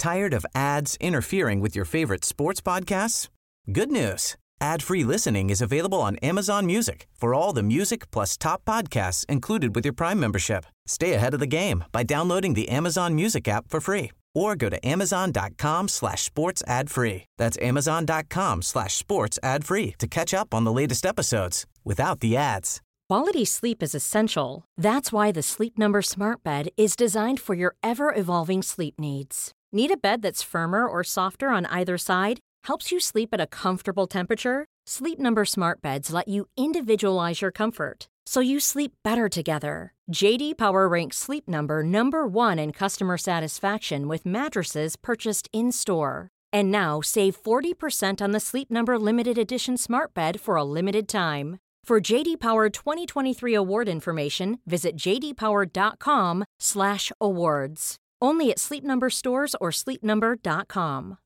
Tired of ads interfering with your favorite sports podcasts? Good news. Ad-free listening is available on Amazon Music for all the music plus top podcasts included with your Prime membership. Stay ahead of the game by downloading the Amazon Music app for free or go to amazon.com/sports ad free. That's amazon.com/sports ad free to catch up on the latest episodes without the ads. Quality sleep is essential. That's why the Sleep Number Smart Bed is designed for your ever-evolving sleep needs. Need a bed that's firmer or softer on either side? Helps you sleep at a comfortable temperature? Sleep Number Smart Beds let you individualize your comfort, so you sleep better together. J.D. Power ranks Sleep Number number 1 in customer satisfaction with mattresses purchased in-store. And now, save 40% on the Sleep Number Limited Edition Smart Bed for a limited time. For J.D. Power 2023 award information, visit jdpower.com/awards. Only at Sleep Number stores or sleepnumber.com.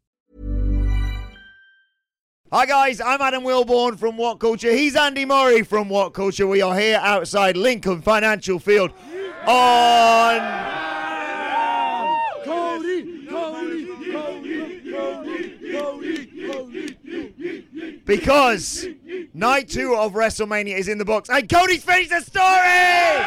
Hi guys, I'm Adam Wilborn from What Culture. He's Andy Murray from What Culture. We are here outside Lincoln Financial Field on... Because night 2 of WrestleMania is in the books and Cody's finished the story!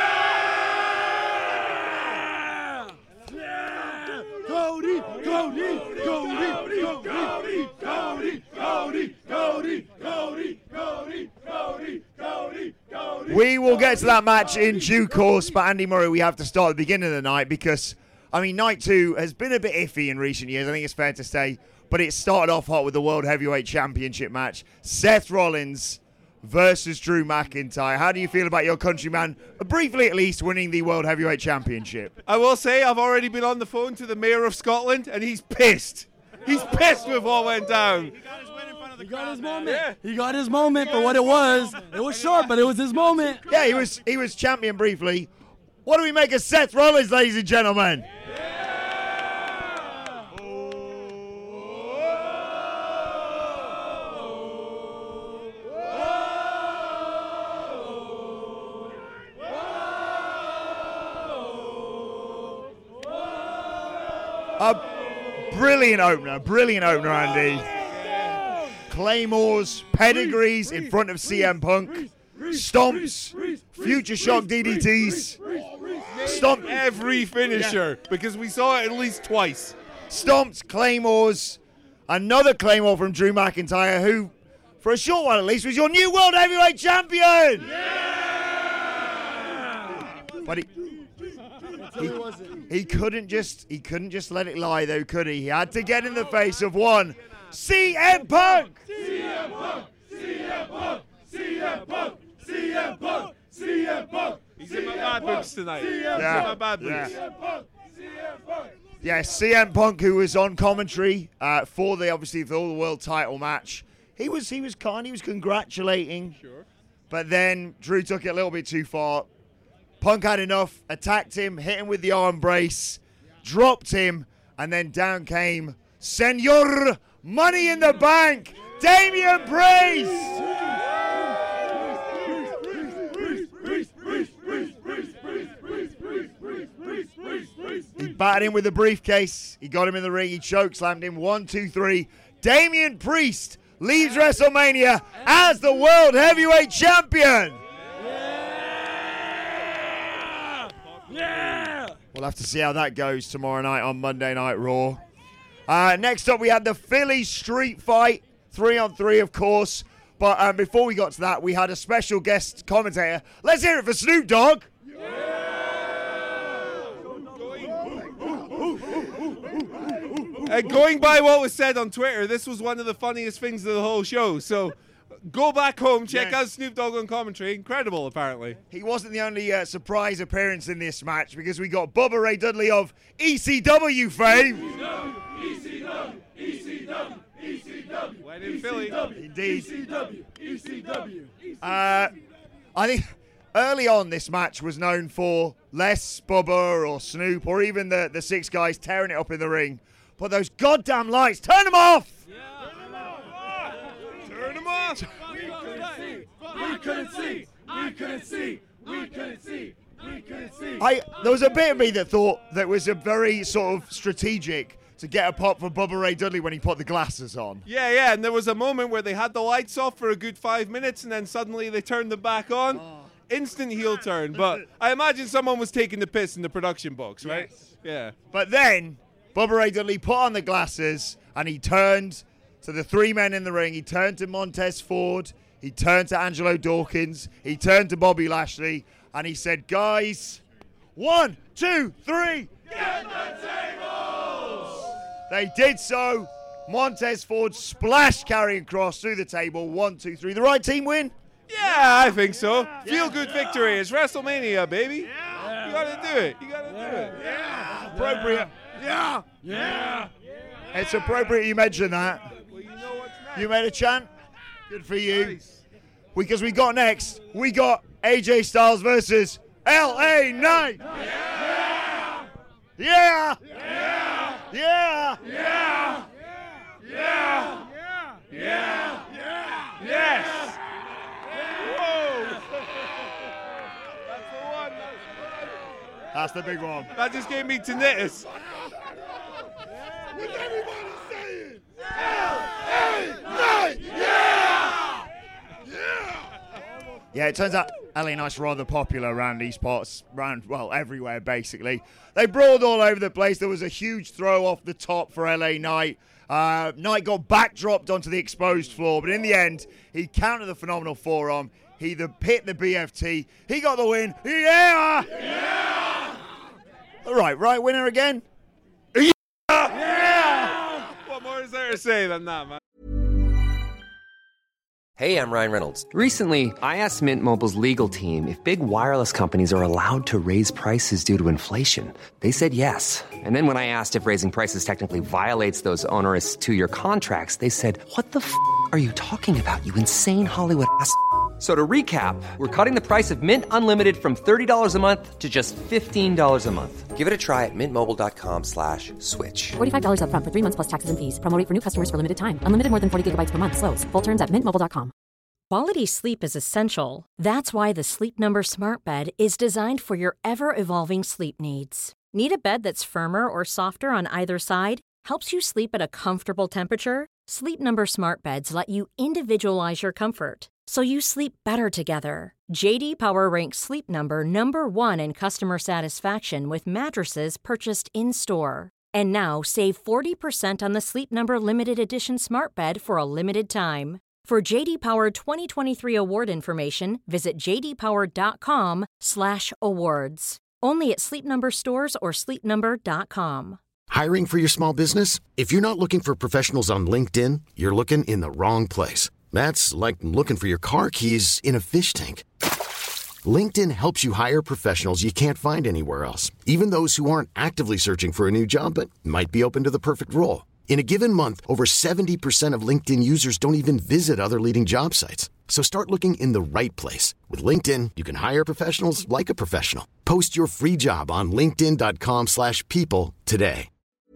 We will get to that match in due course, but Andy Murray, we have to start at the beginning of the night because, I mean, night 2 has been a bit iffy in recent years, I think it's fair to say, but it started off hot with the World Heavyweight Championship match. Seth Rollins versus Drew McIntyre. How do you feel about your countryman, briefly at least, winning the World Heavyweight Championship? I will say I've already been on the phone to the Mayor of Scotland, and he's pissed. He's pissed with what went down. He got his moment. Yeah. He got his moment for what it was. It was short, but it was his moment. Yeah, he was champion briefly. What do we make of Seth Rollins, ladies and gentlemen? A brilliant opener, Andy. Claymores, pedigrees in front of CM Punk, stomps, future shock DDTs, Stomped every finisher because we saw it at least twice. Stomps, claymores, another claymore from Drew McIntyre, who, for a short while at least, was your new World Heavyweight Champion! Yeah! But he couldn't just let it lie though, could he? He had to get in the face of one CM Punk! CM Punk! CM Punk! CM Punk! CM Punk! CM Punk! He's in my bad books tonight. He's in my bad books. CM Punk! CM Punk! Yes, CM Punk, who was on commentary for the world title match. He was congratulating. Sure. But then Drew took it a little bit too far. Punk had enough, attacked him, hit him with the arm brace, dropped him, and then down came Senor Money in the Bank, Damian Priest! He batted him with the briefcase, he got him in the ring, he chokeslammed him, 1, 2, 3. Damian Priest leaves WrestleMania as the World Heavyweight Champion! Yeah! We'll have to see how that goes tomorrow night on Monday Night Raw. Next up, we had the Philly Street Fight, 3-on-3, of course. But before we got to that, we had a special guest commentator. Let's hear it for Snoop Dogg. Going by what was said on Twitter, this was one of the funniest things of the whole show. So go back home, check out Snoop Dogg on commentary. Incredible, apparently. He wasn't the only surprise appearance in this match because we got Bubba Ray Dudley of ECW fame. ECW. When in Philly. Indeed. ECW. I think early on this match was known for less Bubba or Snoop or even the six guys tearing it up in the ring. But those goddamn lights, turn them off! Turn them off! We couldn't see. There was a bit of me that thought that was a very sort of strategic to get a pop for Bubba Ray Dudley when he put the glasses on. Yeah, and there was a moment where they had the lights off for a good 5 minutes, and then suddenly they turned them back on. Instant heel turn, but I imagine someone was taking the piss in the production box, right? Yes. Yeah. But then Bubba Ray Dudley put on the glasses and he turned to the three men in the ring. He turned to Montez Ford. He turned to Angelo Dawkins. He turned to Bobby Lashley. And he said, guys, 1, 2, 3. Get the tables! They did so. Montez Ford splashed Karrion Kross through the table. 1, 2, 3. The right team win? Yeah, I think so. Feel good victory. It's WrestleMania, baby. Yeah. You gotta do it. Yeah. Appropriate. Yeah. It's appropriate you mentioned that. Well, you know what's next. You made a chant. Good for you. Nice. Because we got AJ Styles versus LA Knight. Yeah. Yes. Whoa. That's the one. That's the big one. That just gave me tinnitus. With everybody saying, LA Knight, yeah! Yeah, it turns out LA Knight's rather popular around these parts, everywhere basically. They brawled all over the place. There was a huge throw off the top for LA Knight. Knight got backdropped onto the exposed floor, but in the end, he countered the phenomenal forearm. He hit the BFT. He got the win. Yeah! All right, winner again? Yeah! What more is there to say than that, man? Hey, I'm Ryan Reynolds. Recently, I asked Mint Mobile's legal team if big wireless companies are allowed to raise prices due to inflation. They said yes. And then when I asked if raising prices technically violates those onerous 2-year contracts, they said, what the f*** are you talking about, you insane Hollywood ass f- So to recap, we're cutting the price of Mint Unlimited from $30 a month to just $15 a month. Give it a try at mintmobile.com/switch. $45 up front for 3 months plus taxes and fees. Promo rate for new customers for limited time. Unlimited more than 40 gigabytes per month. Slows full terms at mintmobile.com. Quality sleep is essential. That's why the Sleep Number Smart Bed is designed for your ever-evolving sleep needs. Need a bed that's firmer or softer on either side? Helps you sleep at a comfortable temperature? Sleep Number Smart Beds let you individualize your comfort, so you sleep better together. J.D. Power ranks Sleep Number number 1 in customer satisfaction with mattresses purchased in-store. And now save 40% on the Sleep Number Limited Edition Smart Bed for a limited time. For J.D. Power 2023 award information, visit jdpower.com/awards. Only at Sleep Number stores or sleepnumber.com. Hiring for your small business? If you're not looking for professionals on LinkedIn, you're looking in the wrong place. That's like looking for your car keys in a fish tank. LinkedIn helps you hire professionals you can't find anywhere else, even those who aren't actively searching for a new job but might be open to the perfect role. In a given month, over 70% of LinkedIn users don't even visit other leading job sites. So start looking in the right place. With LinkedIn, you can hire professionals like a professional. Post your free job on linkedin.com/people today.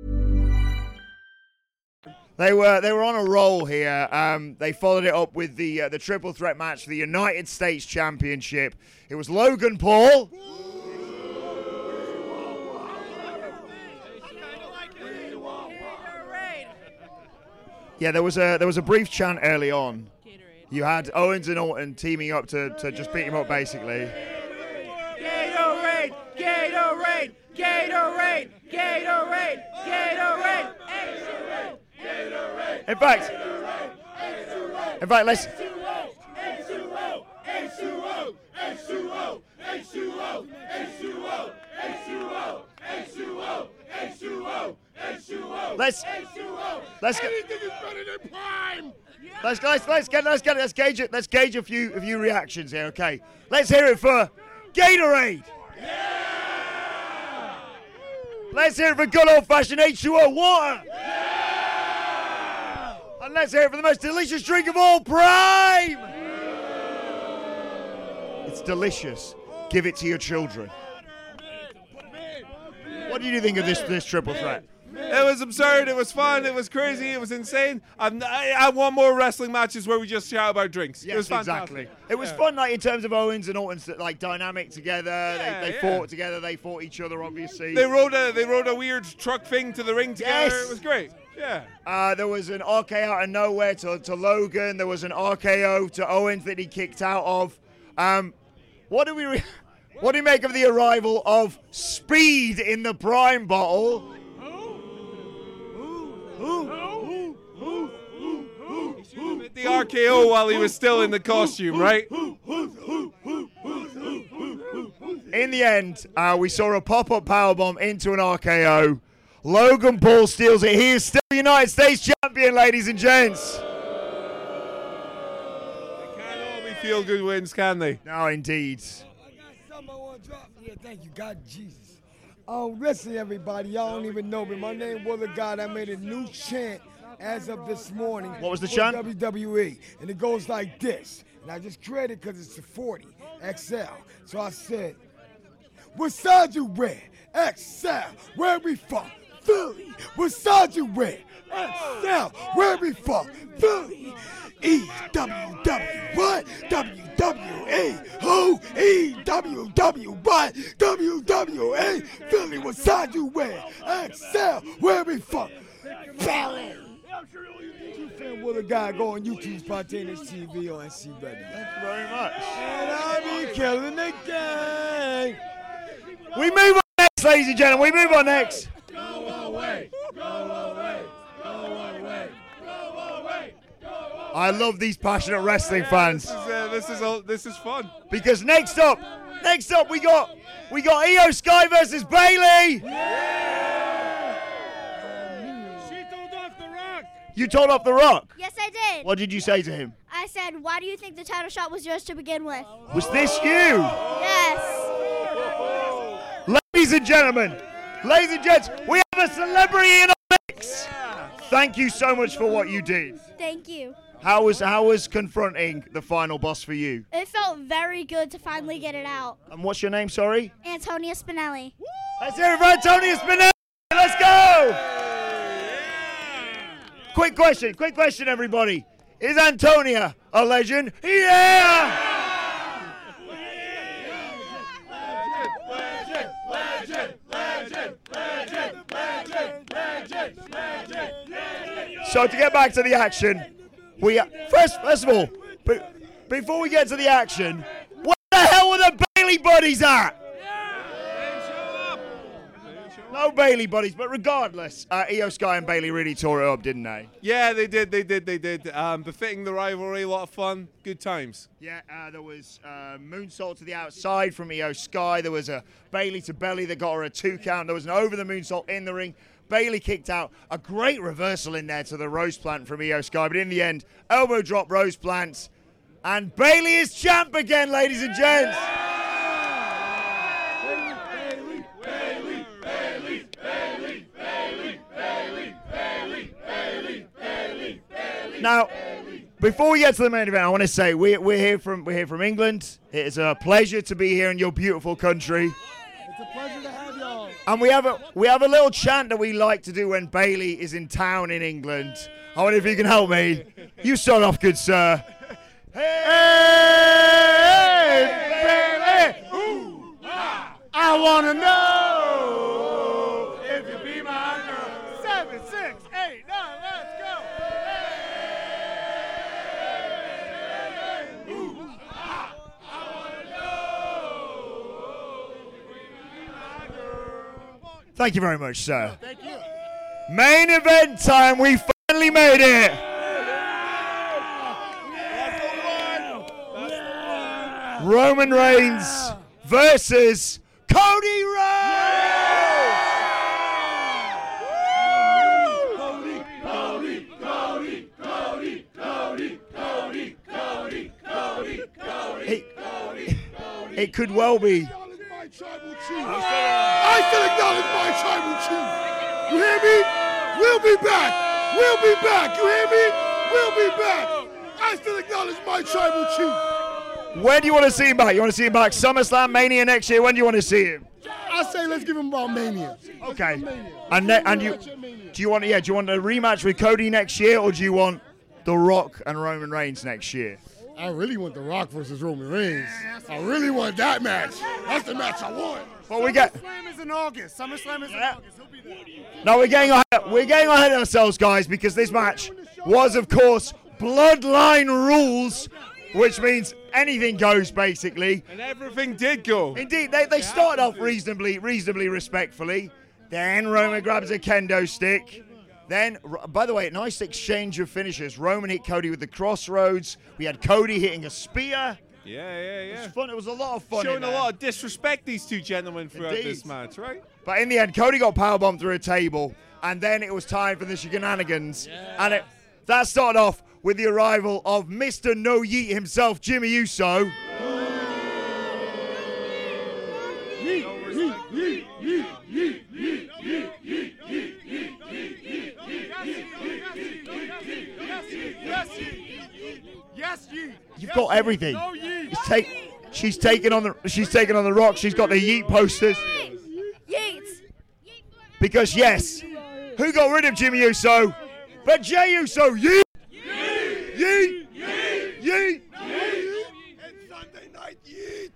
They were on a roll here. They followed it up with the triple threat match for the United States Championship. It was Logan Paul. Yeah, there was a brief chant early on. You had Owens and Orton teaming up to just beat him up, basically. Gatorade, Gatorade, Gatorade, Gatorade, Gatorade, Gatorade. In fact, let's. Let's gauge a few reactions here. Okay, let's hear it for Gatorade. Yeah! Let's hear it for good old-fashioned H2O water. Yeah! And let's hear it for the most delicious drink of all, Prime. It's delicious. Give it to your children. What do you think of this triple threat? It was absurd. It was fun. It was crazy. It was insane. I want more wrestling matches where we just shout about drinks. Yes, it was fantastic. exactly. It was fun, like in terms of Owens and Orton's like dynamic together. They fought together. They fought each other, obviously. They rode a weird truck thing to the ring together. Yes. It was great. Yeah. There was an RKO out of nowhere to Logan. There was an RKO to Owens that he kicked out of. What do you make of the arrival of Speed in the Prime bottle? The RKO while he was still in the costume, right? In the end, we saw a pop-up powerbomb into an RKO. Logan Paul steals it. He is still United States champion, ladies and gents. They can't all be feel-good wins, can they? No, indeed. Something I want to drop. Yeah, thank you, God, Jesus. Listen, everybody, y'all don't even know me. My name was the God. I made a new chant as of this morning. What was the for chant? WWE, and it goes like this. And I just created because it's a 40 XL. So I said, what size you wear? XL. Where we from? Philly. What size you wear? XL. Where we from? Philly. EWW. What? WWE. Who? EWW. What? WWE. Philly. What size you wear? XL. Where we from? Philly. Fan Will the Guy, go on YouTube, Spontaneous TV on SC Ready. Thank you very much. And I'll be killing the game. We move on next, ladies and gentlemen. We move on next. Go away. Go away. Go away. Go away. Go away. I love these passionate wrestling fans. This is fun. Because next up we got Io Sky versus Bayley. You told off The Rock? Yes, I did. What did you say to him? I said, why do you think the title shot was yours to begin with? Was this you? Yes. Ladies and gentlemen, ladies and gents, we have a celebrity in our mix. Thank you so much for what you did. Thank you. How was confronting the final boss for you? It felt very good to finally get it out. And what's your name, sorry? Antonia Spinelli. Let's hear it for Antonia Spinelli. Let's go. Quick question, everybody. Is Antonia a legend? Yeah! So to get back to the action, first of all, before we get to the action, where the hell were the Bayley buddies at? No Bayley buddies, but regardless, Io Sky and Bayley really tore it up, didn't they? Yeah, they did. Befitting the rivalry, a lot of fun, good times. Yeah, there was moonsault to the outside from Io Sky. There was a Bayley to belly that got her a 2 count. There was an over the moonsault in the ring. Bayley kicked out. A great reversal in there to the rose plant from Io Sky, but in the end, elbow drop, rose plants, and Bayley is champ again, ladies and gents. Now, before we get to the main event, I want to say we're here from England. It is a pleasure to be here in your beautiful country. It's a pleasure to have y'all. And we have a little chant that we like to do when Bayley is in town in England. I wonder if you can help me. You start off, good sir. Hey, Bayley! Ooh, I want to know if you be my girl. 7, 6, 8, 9, let's go. Thank you very much, sir. Thank you. Main event time. We finally made it. Roman Reigns versus Cody Rhodes. It could well be. I still acknowledge my tribal chief. You hear me? We'll be back. We'll be back. You hear me? We'll be back. I still acknowledge my tribal chief. When do you want to see him back? You want to see him back SummerSlam, Mania next year? When do you want to see him? I I say let's give him about Mania. Okay. And you do you want a rematch with Cody next year, or do you want The Rock and Roman Reigns next year? I really want The Rock versus Roman Reigns. I really want that match. That's the match I want. Well, we get. SummerSlam is in August. SummerSlam is in August. He'll be there. No, we're getting ahead of ourselves, guys, because this match was, of course, Bloodline Rules, which means anything goes, basically. And everything did go. Indeed, they started off reasonably respectfully. Then Roman grabs a kendo stick. Then, by the way, nice exchange of finishes. Roman hit Cody with the crossroads. We had Cody hitting a spear. Yeah. It was fun. It was a lot of fun. Showing a lot of disrespect, these two gentlemen, throughout Indeed. this match, right? But in the end, Cody got powerbombed through a table, and then it was time for the shenanigans. Yeah. And that started off with the arrival of Mr. No Yeet himself, Jimmy Uso. Yes, Yeet. You've got everything. No Yeet. She's taken on the Rock. She's got the Yeet posters. Yeets. Because yes, who got rid of Jimmy Uso? But Jey Uso. Yeet. Yeet. Yeet. Yeet. Yeet. And Sunday night Yeet.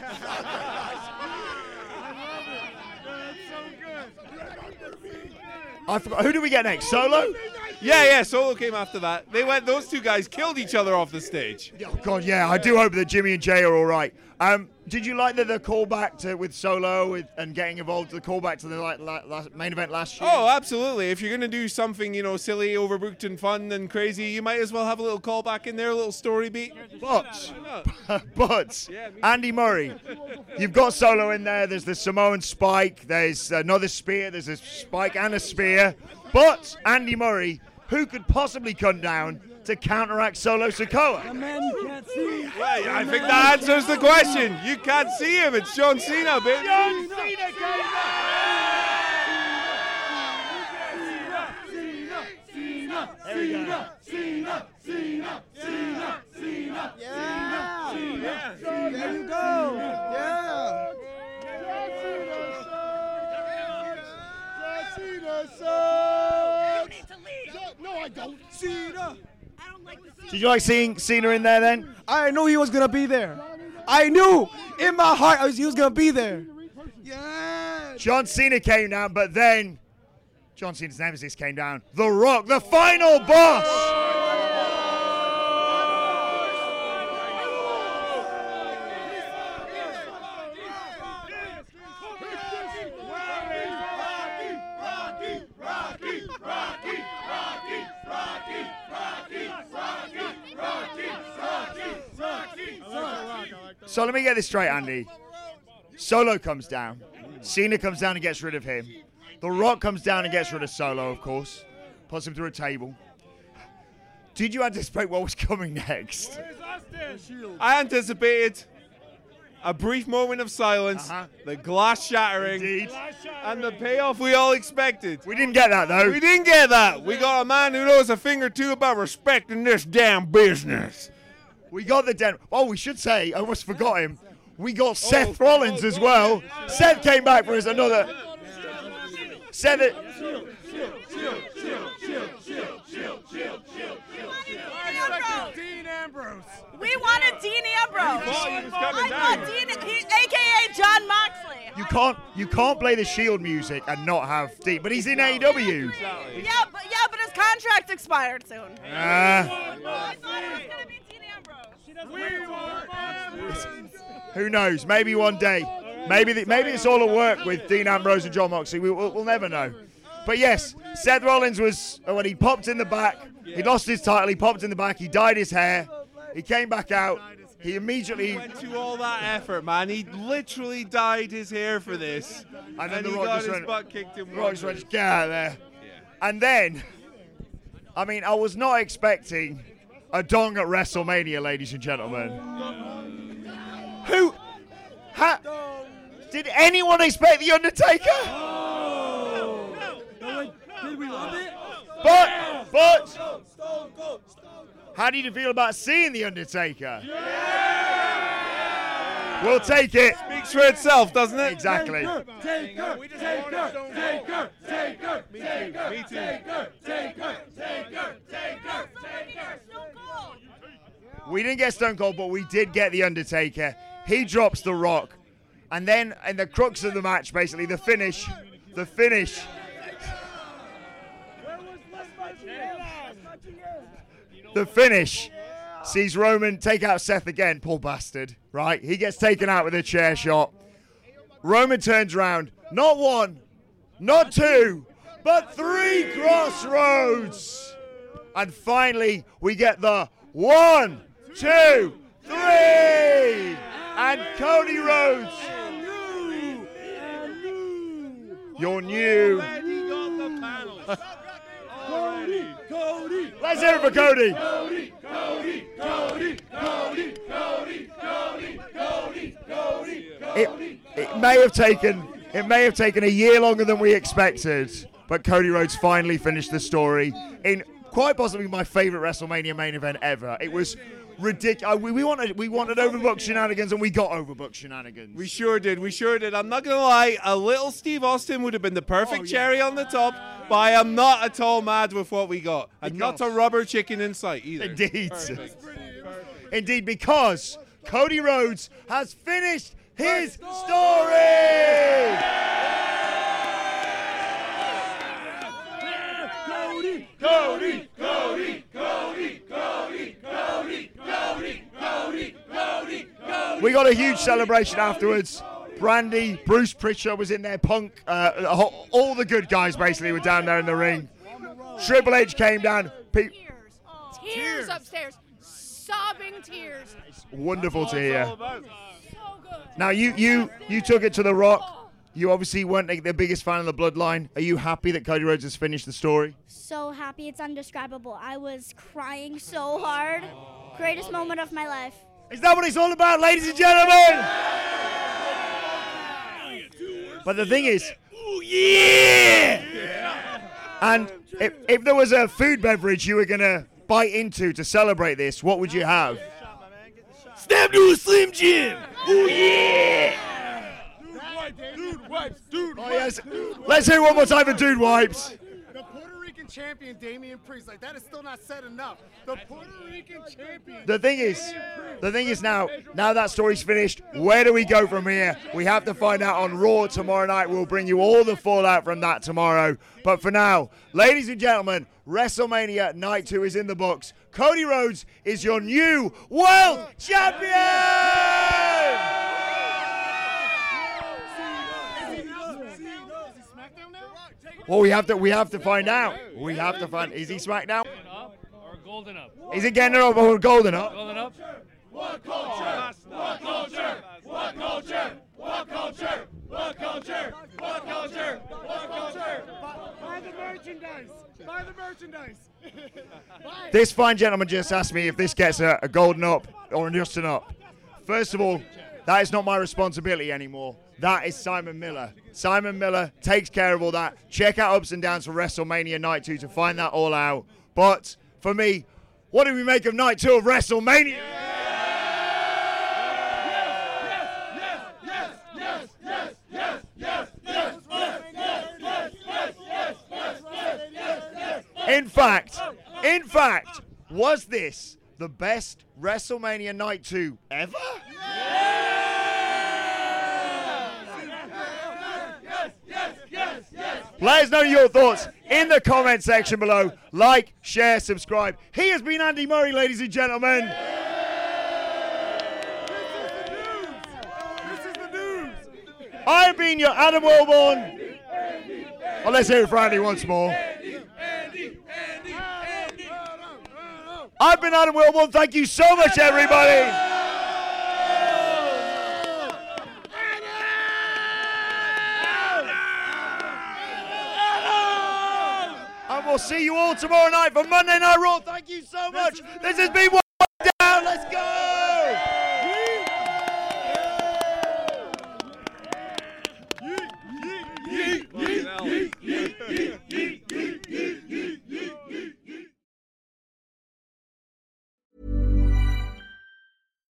I forgot. Who do we get next? Solo? Yeah. Solo came after that. Those two guys killed each other off the stage. Oh God, yeah. I do hope that Jimmy and Jey are all right. Did you like the callback with Solo and getting involved? The callback to the main event last year. Oh, absolutely. If you're gonna do something, silly, overbooked, and fun and crazy, you might as well have a little callback in there, a little story beat. But Andy Murray, you've got Solo in there. There's the Samoan spike. There's another spear. There's a spike and a spear. But Andy Murray, who could possibly come down to counteract Solo Sikoa? The man you can't see. Yeah, I think that answers the question. You can't see him. It's John Cena, baby. John Cena came There you go. Yeah. Cena sucks. No, I don't. Cena. Did you like seeing Cena in there then? I knew he was going to be there. I knew in my heart he was going to be there. Yeah. John Cena came down, but then John Cena's nemesis came down. The Rock, the final boss. So let me get this straight, Andy. Solo comes down. Cena comes down and gets rid of him. The Rock comes down and gets rid of Solo, of course. Puts him through a table. Did you anticipate what was coming next? I anticipated a brief moment of silence, the glass shattering, and the payoff we all expected. We didn't get that, though. We didn't get that. We got a man who knows a thing or two about respecting this damn business. We got the den. Oh, we should say, I almost forgot him. We got Seth Rollins as well. Seth came back for us another. Seth. Dean Ambrose. We wanted Dean Ambrose. I thought Dean, a.k.a. John Moxley. You can't play the Shield music and not have Dean, but he's in AEW. Yeah, but his contract expired soon. I thought it was gonna be Dean Ambrose. Who knows? Maybe one day. Maybe it's all a work with Dean Ambrose and John Moxley. We'll never know. But yes, Seth Rollins was, when he popped in the back, he lost his title, he popped in the back, he dyed his hair, he came back out, he immediately... He went to all that effort, man. He literally dyed his hair for this. And then he got his butt kicked in. The Rock just went, get out of there. Yeah. And then, I was not expecting a dong at WrestleMania, ladies and gentlemen. Did anyone expect The Undertaker? Did we love it? But, how did you feel about seeing The Undertaker? We'll take it. Speaks for itself, doesn't it? Exactly. We didn't get Stone Cold, but we did get The Undertaker. He drops The Rock. And then, in the crux of the match, basically, the finish. The finish sees Roman take out Seth again, poor bastard, right? He gets taken out with a chair shot. Roman turns around, not one, not two, but 3 crossroads. And finally, we get the 1, 2, 3. And Cody Rhodes, your new... Cody. Let's hear it for Cody. It may have taken a year longer than we expected, but Cody Rhodes finally finished the story in quite possibly my favorite WrestleMania main event ever. It was ridiculous. We wanted overbooked shenanigans, and we got overbooked shenanigans. We sure did. I'm not going to lie, a little Steve Austin would have been the perfect cherry on the top, but I am not at all mad with what we got. And not a rubber chicken in sight either. Indeed. Indeed, because Cody Rhodes has finished his story! We got a huge celebration afterwards. Brandy, Bruce Pritchard was in there, Punk, all the good guys basically were down there in the ring. Triple H came down. Tears upstairs. Sobbing tears. Wonderful to hear. Now you took it to The Rock. You obviously weren't the biggest fan of the Bloodline. Are you happy that Cody Rhodes has finished the story? So happy, it's indescribable. I was crying so hard. Greatest moment of my life. Is that what it's all about, ladies and gentlemen? But the thing is, and if there was a food beverage you were going to bite into to celebrate this, what would you have? Snap to a Slim Jim. Ooh, yeah. Dude wipes. Oh, yes. Let's hear it one more time for Dude Wipes. The Puerto Rican champion, Damian Priest. Like, that is still not said enough. The Puerto Rican champion. The thing is now that story's finished, where do we go from here? We have to find out on Raw tomorrow night. We'll bring you all the fallout from that tomorrow. But for now, ladies and gentlemen, WrestleMania Night 2 is in the books. Cody Rhodes is your new World Champion! Well, we have to find out. Is he SmackDown? Or golden up? Is it getting it up or golden up? Golden up? What culture? What culture? What culture? What culture? What culture? What culture? What culture? Buy the merchandise. Buy the merchandise. This fine gentleman just asked me if this gets a golden up or just an up. First of all, that is not my responsibility anymore. That is Simon Miller. Simon Miller takes care of all that. Check out Ups and Downs for WrestleMania Night 2 to find that all out. But for me, what do we make of Night 2 of WrestleMania? In fact, was this the best WrestleMania Night 2 ever? Let us know your thoughts in the comment section below. Like, share, subscribe. He has been Andy Murray, ladies and gentlemen. This is the news. I've been your Adam Wilborn. Well, let's hear it for Andy once more. I've been Adam Wilborn. Thank you so much, everybody. And we'll see you all tomorrow night for Monday Night Raw. Thank you so much. This has been One Down. Let's go.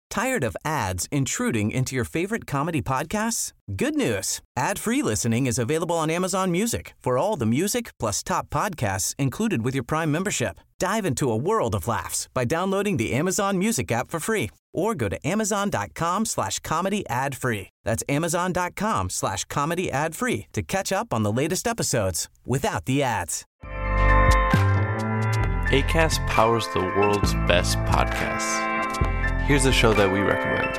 Tired of ads intruding into your favorite comedy podcasts? Good news. Ad-free listening is available on Amazon Music for all the music plus top podcasts included with your Prime membership. Dive into a world of laughs by downloading the Amazon Music app for free or go to amazon.com/comedy ad-free. That's amazon.com/comedy ad-free to catch up on the latest episodes without the ads. Acast powers the world's best podcasts. Here's a show that we recommend.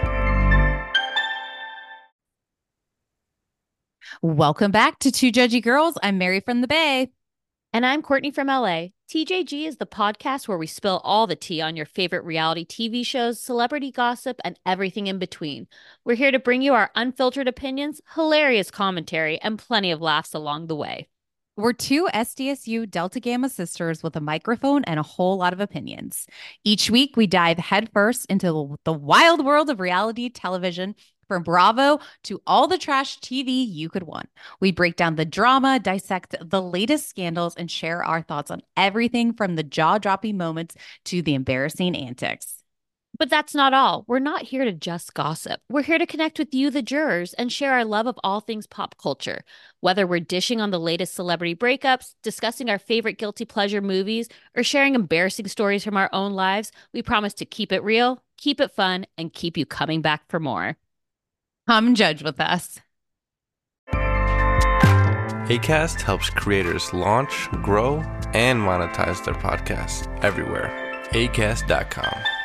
Welcome back to Two Judgy Girls. I'm Mary from the Bay. And I'm Courtney from LA. TJG is the podcast where we spill all the tea on your favorite reality TV shows, celebrity gossip, and everything in between. We're here to bring you our unfiltered opinions, hilarious commentary, and plenty of laughs along the way. We're two SDSU Delta Gamma sisters with a microphone and a whole lot of opinions. Each week, we dive headfirst into the wild world of reality television, from Bravo to all the trash TV you could want. We break down the drama, dissect the latest scandals, and share our thoughts on everything from the jaw-dropping moments to the embarrassing antics. But that's not all. We're not here to just gossip. We're here to connect with you, the jurors, and share our love of all things pop culture. Whether we're dishing on the latest celebrity breakups, discussing our favorite guilty pleasure movies, or sharing embarrassing stories from our own lives, we promise to keep it real, keep it fun, and keep you coming back for more. Come judge with us. Acast helps creators launch, grow, and monetize their podcasts everywhere. Acast.com.